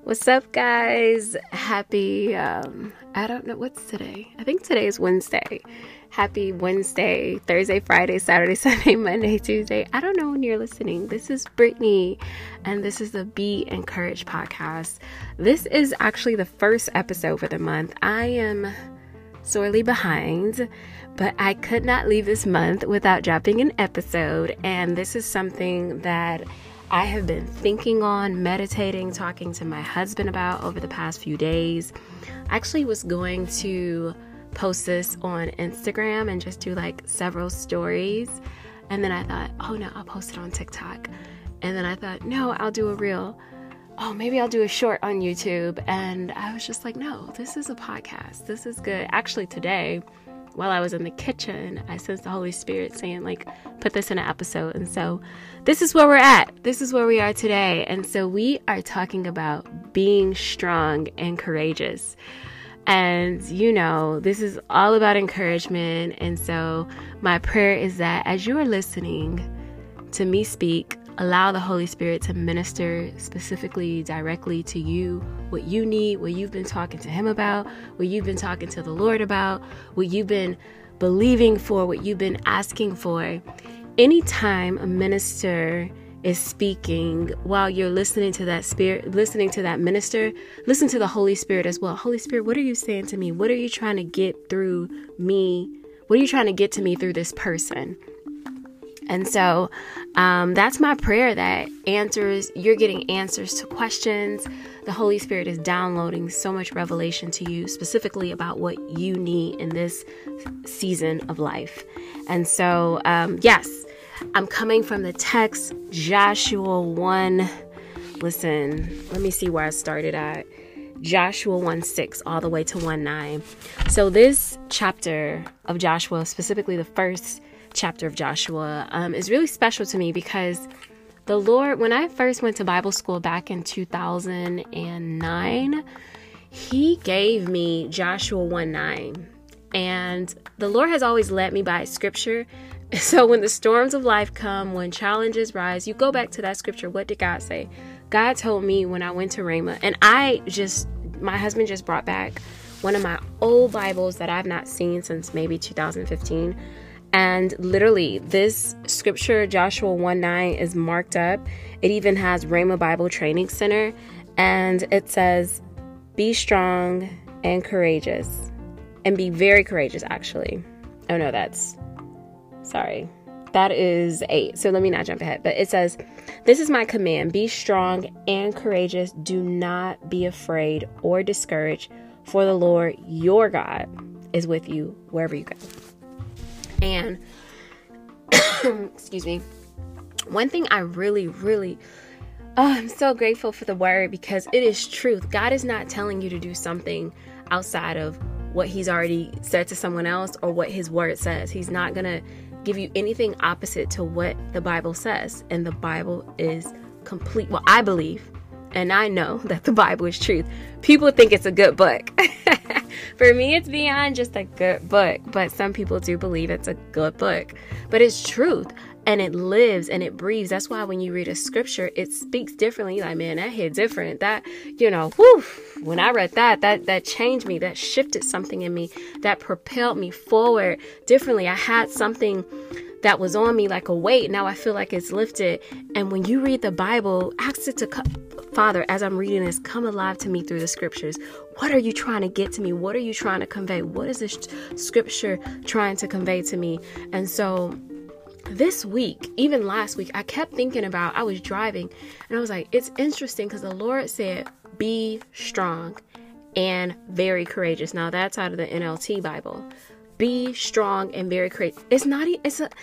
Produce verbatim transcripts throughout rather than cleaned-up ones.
What's up, guys? Happy, um, I don't know, what's today? I think today is Wednesday. Happy Wednesday, Thursday, Friday, Saturday, Sunday, Monday, Tuesday. I don't know when you're listening. This is Brittany, and this is the Be Encouraged podcast. This is actually the first episode for the month. I am sorely behind, but I could not leave this month without dropping an episode, and this is something that I have been thinking on, meditating, talking to my husband about over the past few days. I actually was going to post this on Instagram and just do like several stories. And then I thought, oh no, I'll post it on TikTok. And then I thought, no, I'll do a reel. Oh, maybe I'll do a short on YouTube. And I was just like, no, this is a podcast. This is good. Actually, today, while I was in the kitchen, I sensed the Holy Spirit saying, like, put this in an episode. And so this is where we're at. This is where we are today. And so we are talking about being strong and courageous. And, you know, this is all about encouragement. And so my prayer is that as you are listening to me speak, allow the Holy Spirit to minister specifically, directly to you, what you need, what you've been talking to Him about, what you've been talking to the Lord about, what you've been believing for, what you've been asking for. Anytime a minister is speaking, while you're listening to that spirit, listening to that minister, listen to the Holy Spirit as well. Holy Spirit, what are you saying to me? What are you trying to get through me? What are you trying to get to me through this person? And so um, that's my prayer, that answers, you're getting answers to questions. The Holy Spirit is downloading so much revelation to you, specifically about what you need in this season of life. And so, um, yes, I'm coming from the text, Joshua one. Listen, let me see where I started at. Joshua one six all the way to one nine. So this chapter of Joshua, specifically the first chapter of Joshua, um, is really special to me because the Lord, when I first went to Bible school back in two thousand nine, He gave me Joshua one nine. And the Lord has always led me by scripture. So when the storms of life come, when challenges rise, you go back to that scripture. What did God say? God told me when I went to Rhema, and I just, my husband just brought back one of my old Bibles that I've not seen since maybe two thousand fifteen. And literally this scripture, Joshua one nine, is marked up. It even has Rhema Bible Training Center. And it says, be strong and courageous. And be very courageous, actually. Oh no, that's, sorry. That is eight. So let me not jump ahead. But it says, this is my command. Be strong and courageous. Do not be afraid or discouraged. For the Lord, your God, is with you wherever you go. And, excuse me, one thing I really, really, oh, I'm so grateful for the word because it is truth. God is not telling you to do something outside of what He's already said to someone else or what His word says. He's not going to give you anything opposite to what the Bible says. And the Bible is complete. Well, I believe, and I know that the Bible is truth. People think it's a good book. For me, it's beyond just a good book, but some people do believe it's a good book. But it's truth, and it lives and it breathes. That's why when you read a scripture, it speaks differently. Like, man, that hit different. That, you know, whew, when I read that, that that changed me. That shifted something in me. That propelled me forward differently. I had something that was on me like a weight. Now I feel like it's lifted. And when you read the Bible, ask it to come. Father, as I'm reading this, come alive to me through the scriptures. What are you trying to get to me? What are you trying to convey? What is this scripture trying to convey to me? And so this week, even last week, I kept thinking about, I was driving and I was like, it's interesting because the Lord said, be strong and very courageous. Now that's out of the N L T Bible. Be strong and very courageous. It's not, it's a,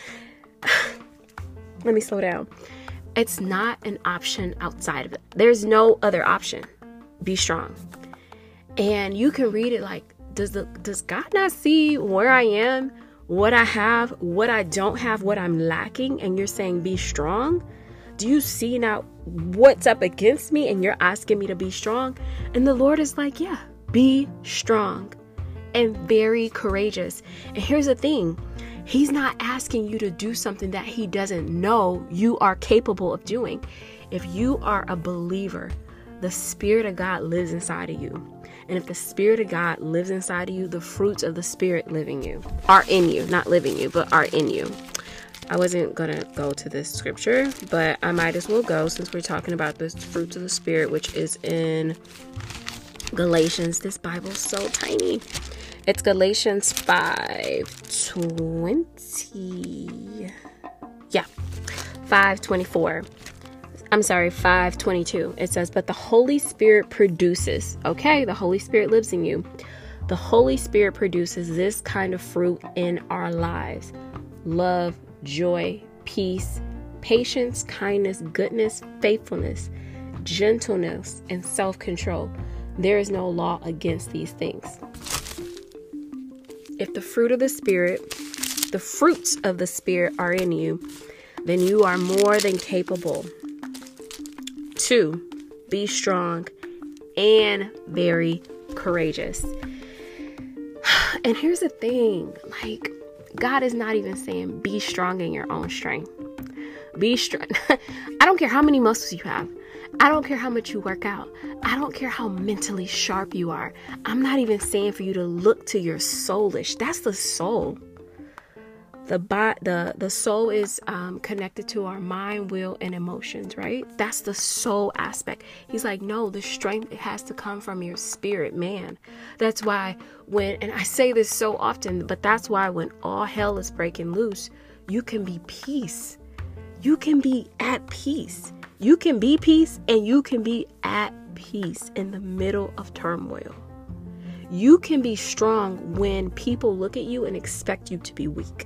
let me slow down. It's not an option outside of it. There's no other option. Be strong. And you can read it like, does the does God not see where I am, what I have, what I don't have, what I'm lacking? And you're saying, be strong? Do you see now what's up against me? And you're asking me to be strong? And the Lord is like, yeah, be strong and very courageous. And here's the thing. He's not asking you to do something that He doesn't know you are capable of doing. If you are a believer, the Spirit of God lives inside of you. And if the Spirit of God lives inside of you, the fruits of the Spirit live in you, are in you, not living you, but are in you. I wasn't going to go to this scripture, but I might as well go since we're talking about the fruits of the Spirit, which is in Galatians. This Bible's so tiny. It's Galatians five twenty. Yeah, five twenty-four. I'm sorry, five twenty-two. It says, but the Holy Spirit produces, okay, the Holy Spirit lives in you. The Holy Spirit produces this kind of fruit in our lives: love, joy, peace, patience, kindness, goodness, faithfulness, gentleness, and self-control. There is no law against these things. If the fruit of the Spirit, the fruits of the Spirit are in you, then you are more than capable to be strong and very courageous. And here's the thing, like, God is not even saying be strong in your own strength. Be strong. I don't care how many muscles you have. I don't care how much you work out. I don't care how mentally sharp you are. I'm not even saying for you to look to your soulish. That's the soul. The the the soul is um, connected to our mind, will, and emotions, right? That's the soul aspect. He's like, no, the strength, it has to come from your spirit, man. That's why when, and I say this so often, but that's why when all hell is breaking loose, you can be peace. You can be at peace. You can be peace, and you can be at peace in the middle of turmoil. You can be strong when people look at you and expect you to be weak.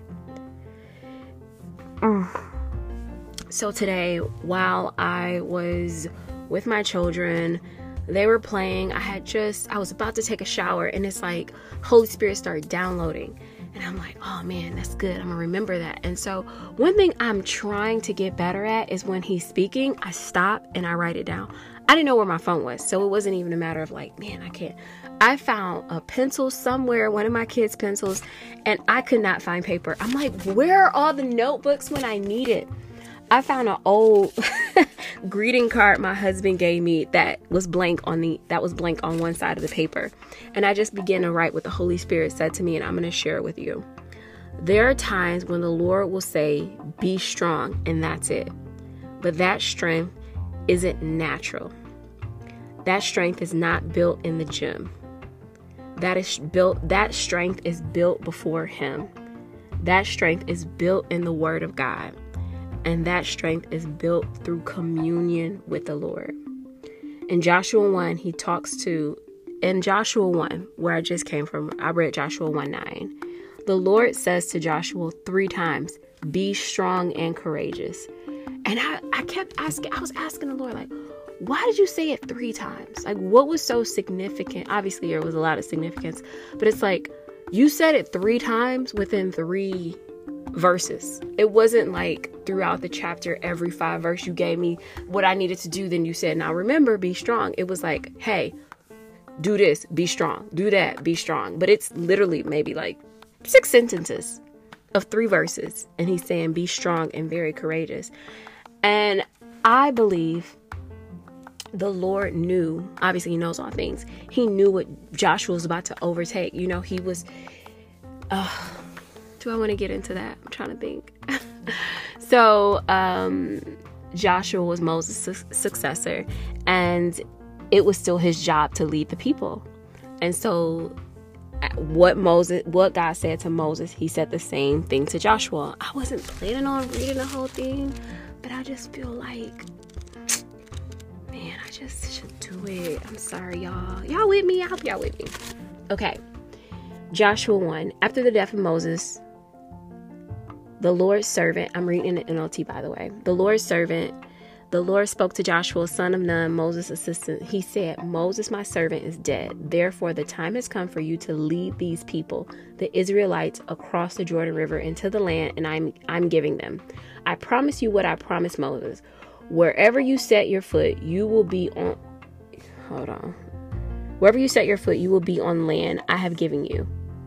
So today, while I was with my children, they were playing. I had just, I was about to take a shower, and it's like Holy Spirit started downloading. And I'm like, oh man, that's good. I'm gonna remember that. And so one thing I'm trying to get better at is when he's speaking, I stop and I write it down. I didn't know where my phone was, so it wasn't even a matter of like, man, I can't. I found a pencil somewhere, one of my kids' pencils, and I could not find paper. I'm like, where are all the notebooks when I need it? I found an old greeting card my husband gave me that was blank on the that was blank on one side of the paper. And I just began to write what the Holy Spirit said to me, and I'm going to share it with you. There are times when the Lord will say, be strong, and that's it. But that strength isn't natural. That strength is not built in the gym. That is built, that strength is built before Him. That strength is built in the Word of God. And that strength is built through communion with the Lord. In Joshua one, he talks to, in Joshua one, where I just came from, I read Joshua one nine. The Lord says to Joshua three times, be strong and courageous. And I, I kept asking, I was asking the Lord, like, why did you say it three times? Like, what was so significant? Obviously, there was a lot of significance, but it's like, you said it three times within three verses. It wasn't like throughout the chapter, every five verse you gave me what I needed to do. Then you said, now remember, be strong. It was like, hey, do this, be strong, do that, be strong. But it's literally maybe like six sentences of three verses. And he's saying, be strong and very courageous. And I believe the Lord knew, obviously he knows all things. He knew what Joshua was about to overtake. You know, he was, uh, do I want to get into that? I'm trying to think. So, um, Joshua was Moses' su- successor, and it was still his job to lead the people. And so what Moses, what God said to Moses, he said the same thing to Joshua. I wasn't planning on reading the whole thing, but I just feel like, man, I just should do it. I'm sorry, y'all. Y'all with me? I hope y'all with me. Okay. Joshua one. After the death of Moses, the Lord's servant, I'm reading the N L T, by the way. The Lord's servant, the Lord spoke to Joshua, son of Nun, Moses' assistant. He said, Moses, my servant, is dead. Therefore, the time has come for you to lead these people, the Israelites, across the Jordan River into the land, and I'm I'm giving them. I promise you what I promised Moses. Wherever you set your foot, you will be on... Hold on. Wherever you set your foot, you will be on land I have given you.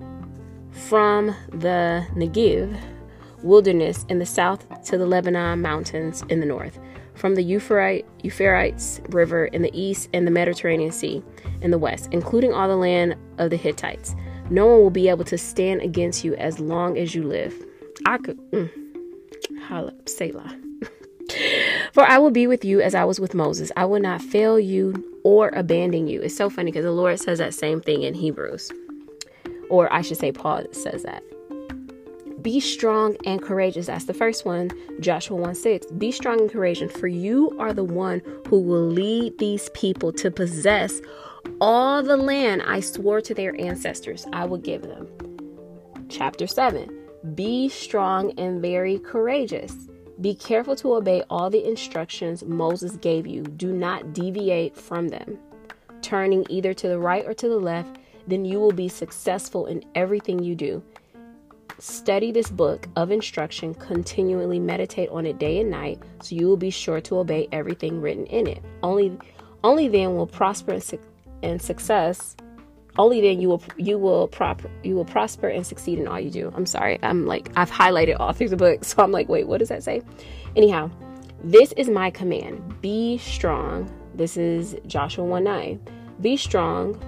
From the Negev wilderness in the south to the Lebanon mountains in the north. from the Euphrates, Euphrates River in the east and the Mediterranean Sea in the west, including all the land of the Hittites. No one will be able to stand against you as long as you live. I could, mm, holla, Selah. For I will be with you as I was with Moses. I will not fail you or abandon you. It's so funny because the Lord says that same thing in Hebrews. Or I should say Paul says that. Be strong and courageous. That's the first one, Joshua one six. Be strong and courageous, for you are the one who will lead these people to possess all the land I swore to their ancestors I will give them. Chapter seven. Be strong and very courageous. Be careful to obey all the instructions Moses gave you. Do not deviate from them, turning either to the right or to the left. Then you will be successful in everything you do. Study this book of instruction, continually meditate on it day and night, so you will be sure to obey everything written in it. Only, only then will prosper and, su- and success. Only then you will you will prop you will prosper and succeed in all you do. I'm sorry, I'm like I've highlighted all through the book, so I'm like, wait, what does that say? Anyhow, this is my command: be strong. This is Joshua one nine. Be strong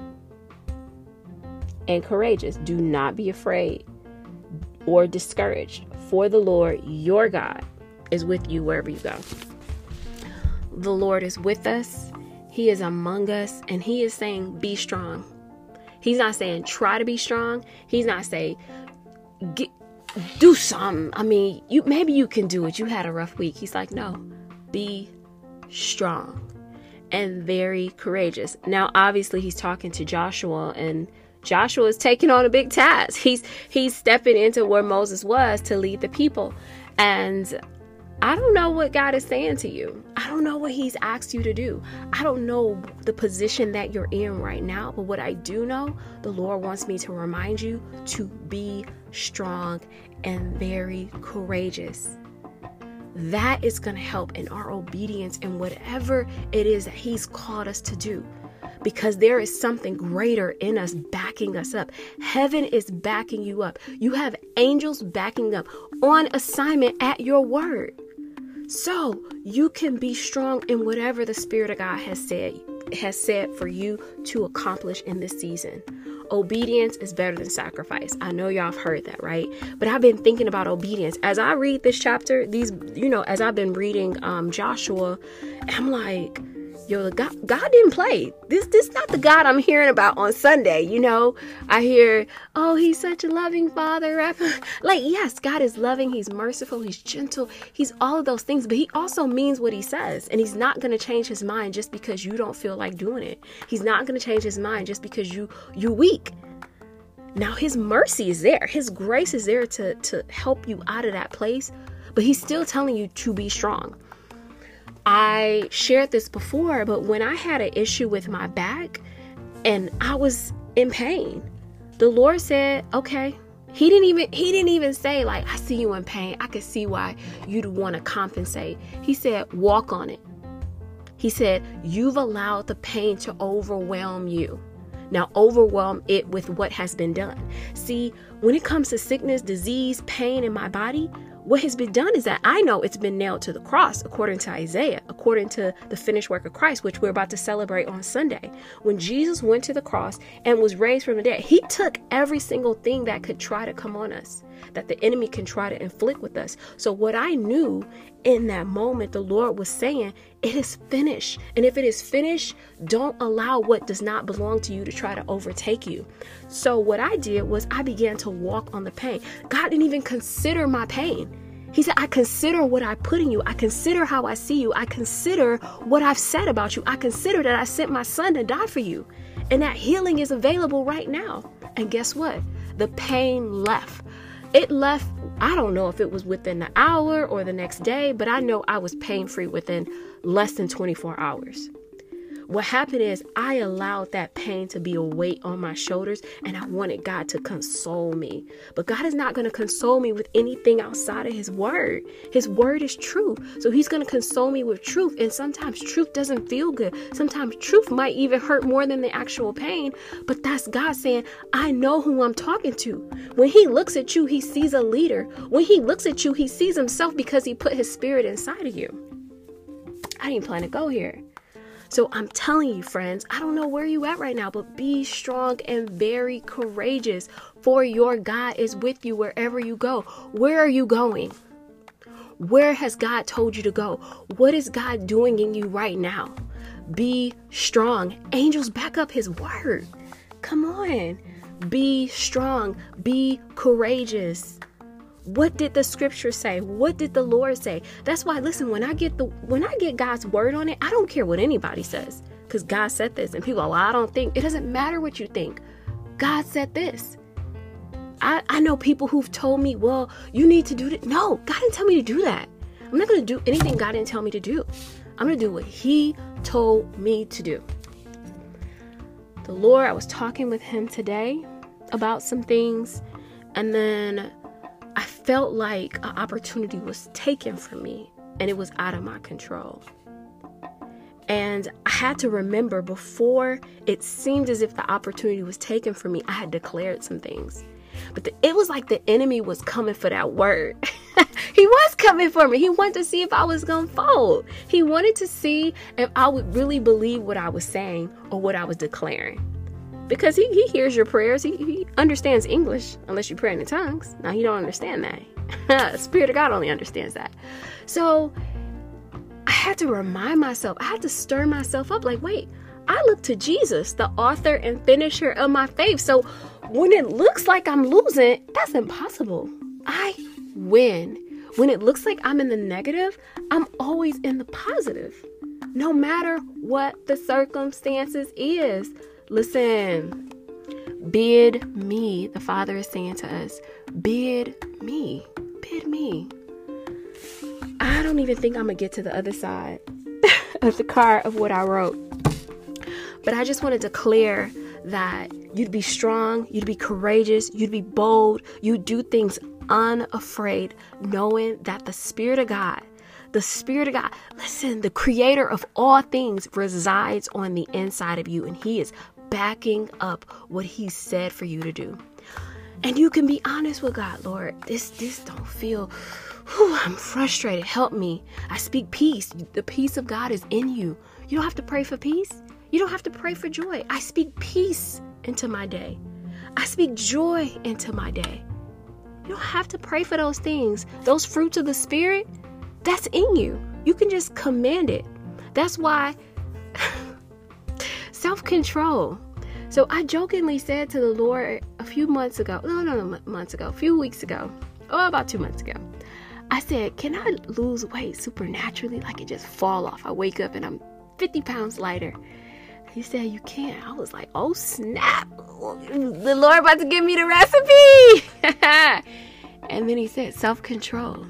and courageous. Do not be afraid or discouraged, for the Lord your God is with you wherever you go. The Lord is with us. He is among us, and he is saying, be strong. He's not saying try to be strong. He's not saying get, do something. I mean, you maybe you can do it. You had a rough week. He's like, no, be strong and very courageous. Now, obviously, he's talking to Joshua, and Joshua is taking on a big task. He's he's stepping into where Moses was to lead the people. And I don't know what God is saying to you. I don't know what he's asked you to do. I don't know the position that you're in right now. But what I do know, the Lord wants me to remind you to be strong and very courageous. That is going to help in our obedience in whatever it is that he's called us to do. Because there is something greater in us backing us up. Heaven is backing you up. You have angels backing up on assignment at your word. So you can be strong in whatever the Spirit of God has said, has said for you to accomplish in this season. Obedience is better than sacrifice. I know y'all have heard that, right? But I've been thinking about obedience. As I read this chapter, these, you know, as I've been reading um, Joshua, I'm like, yo, God, God didn't play. This this not the God I'm hearing about on Sunday. You know, I hear, oh, he's such a loving father. Like, yes, God is loving. He's merciful. He's gentle. He's all of those things. But he also means what he says. And he's not going to change his mind just because you don't feel like doing it. He's not going to change his mind just because you, you're weak. Now, his mercy is there. His grace is there to, to help you out of that place. But he's still telling you to be strong. I shared this before, but when I had an issue with my back and I was in pain, the Lord said, okay, he didn't even, he didn't even say like, I see you in pain. I could see why you'd want to compensate. He said, walk on it. He said, you've allowed the pain to overwhelm you. Now overwhelm it with what has been done. See, when it comes to sickness, disease, pain in my body, what has been done is that I know it's been nailed to the cross, according to Isaiah, according to the finished work of Christ, which we're about to celebrate on Sunday. When Jesus went to the cross and was raised from the dead, he took every single thing that could try to come on us, that the enemy can try to inflict with us. So what I knew in that moment, the Lord was saying, it is finished. And if it is finished, don't allow what does not belong to you to try to overtake you. So what I did was I began to walk on the pain. God didn't even consider my pain. He said, I consider what I put in you. I consider how I see you. I consider what I've said about you. I consider that I sent my son to die for you. And that healing is available right now. And guess what? The pain left. It left, I don't know if it was within the hour or the next day, but I know I was pain-free within less than twenty-four hours. What happened is I allowed that pain to be a weight on my shoulders, and I wanted God to console me. But God is not going to console me with anything outside of his word. His word is true. So he's going to console me with truth. And sometimes truth doesn't feel good. Sometimes truth might even hurt more than the actual pain. But that's God saying, I know who I'm talking to. When he looks at you, he sees a leader. When he looks at you, he sees himself because he put his spirit inside of you. I didn't plan to go here. So I'm telling you, friends, I don't know where you at right now, but be strong and very courageous, for your God is with you wherever you go. Where are you going? Where has God told you to go? What is God doing in you right now? Be strong. Angels, back up his word. Come on. Be strong. Be courageous. What did the scripture say? What did the Lord say? That's why, listen, when I get the when I get God's word on it, I don't care what anybody says, because God said this. And people are, well, I don't think. It doesn't matter what you think. God said this. I, I know people who've told me, well, you need to do that. No, God didn't tell me to do that. I'm not going to do anything God didn't tell me to do. I'm going to do what he told me to do. The Lord, I was talking with him today about some things, and then I felt like an opportunity was taken from me, and it was out of my control. And I had to remember, before it seemed as if the opportunity was taken from me, I had declared some things. But the, it was like the enemy was coming for that word. He was coming for me. He wanted to see if I was going to fold. He wanted to see if I would really believe what I was saying or what I was declaring. Because he, he hears your prayers. He, he understands English, unless you pray in the tongues. Now, he don't understand that. The Spirit of God only understands that. So I had to remind myself. I had to stir myself up. Like, wait, I look to Jesus, the author and finisher of my faith. So when it looks like I'm losing, that's impossible. I win. When it looks like I'm in the negative, I'm always in the positive. No matter what the circumstances is. Listen, bid me, the Father is saying to us, bid me, bid me. I don't even think I'm going to get to the other side of the car of what I wrote. But I just want to declare that you'd be strong, you'd be courageous, you'd be bold, you'd do things unafraid, knowing that the Spirit of God, the Spirit of God, listen, the creator of all things resides on the inside of you, and he is backing up what he said for you to do. And you can be honest with God. Lord, this this don't feel, whew, I'm frustrated. Help me. I speak peace. The peace of God is in you. You don't have to pray for peace. You don't have to pray for joy. I speak peace into my day. I speak joy into my day. You don't have to pray for those things. Those fruits of the Spirit, that's in you. You can just command it. That's why self-control. So I jokingly said to the Lord a few months ago, no, no, no, months ago, a few weeks ago, oh, about two months ago, I said, can I lose weight supernaturally? Like it just fall off. I wake up and I'm fifty pounds lighter. He said, you can't. I was like, oh, snap. The Lord about to give me the recipe. And then he said, self-control.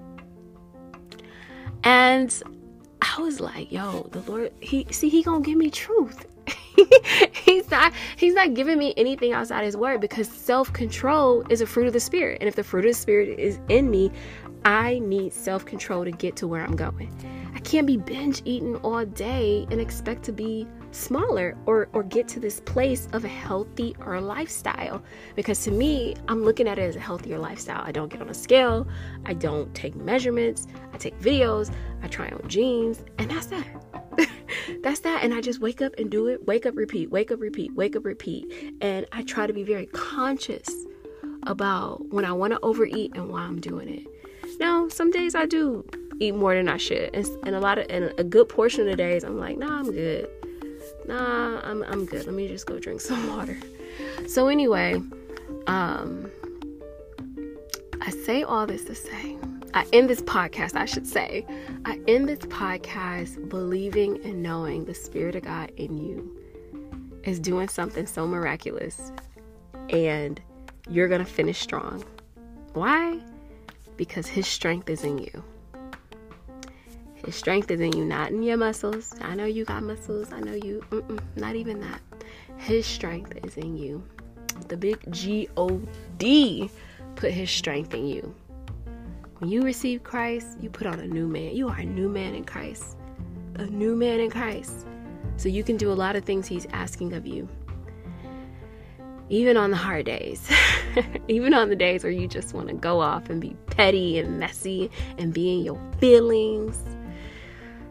And I was like, yo, the Lord, he see, he gonna give me truth. he's not he's not giving me anything outside his word, because self-control is a fruit of the Spirit. And if the fruit of the Spirit is in me, I need self-control to get to where I'm going. I can't be binge eating all day and expect to be smaller or or get to this place of a healthier lifestyle, because to me, I'm looking at it as a healthier lifestyle. I don't get on a scale, I don't take measurements, I take videos, I try on jeans, and that's that. That's that. And I just wake up and do it. Wake up, repeat, wake up, repeat, wake up, repeat. And I try to be very conscious about when I want to overeat and why I'm doing it. Now, some days I do eat more than I should, and, and a lot of and a good portion of the days I'm like, nah, I'm good. Nah, I'm I'm good. Let me just go drink some water. So anyway, um, I say all this to say, I end this podcast, I should say, I end this podcast believing and knowing the Spirit of God in you is doing something so miraculous, and you're going to finish strong. Why? Because his strength is in you. His strength is in you, not in your muscles. I know you got muscles. I know you, mm-mm, not even that. His strength is in you. The big G O D put his strength in you. When you receive Christ, you put on a new man. You are a new man in Christ. A new man in Christ. So you can do a lot of things he's asking of you. Even on the hard days. Even on the days where you just want to go off and be petty and messy and be in your feelings.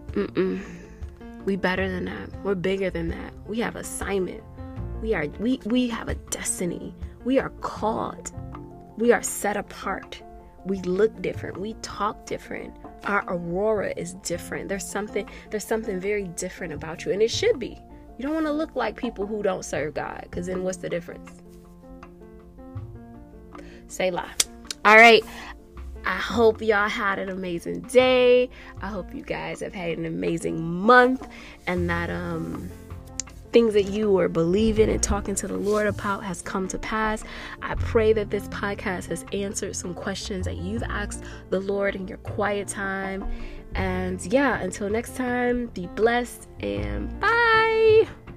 Mm-mm. We better than that. We're bigger than that. We have assignment. We are we we have a destiny. We are called. We are set apart. We look different. We talk different. Our aurora is different. There's something there's something very different about you, and it should be. You don't want to look like people who don't serve God, because then what's the difference? Say lie. All right. I hope y'all had an amazing day. I hope you guys have had an amazing month, and that um things that you were believing and talking to the Lord about has come to pass. I pray that this podcast has answered some questions that you've asked the Lord in your quiet time. And yeah, until next time, be blessed and bye.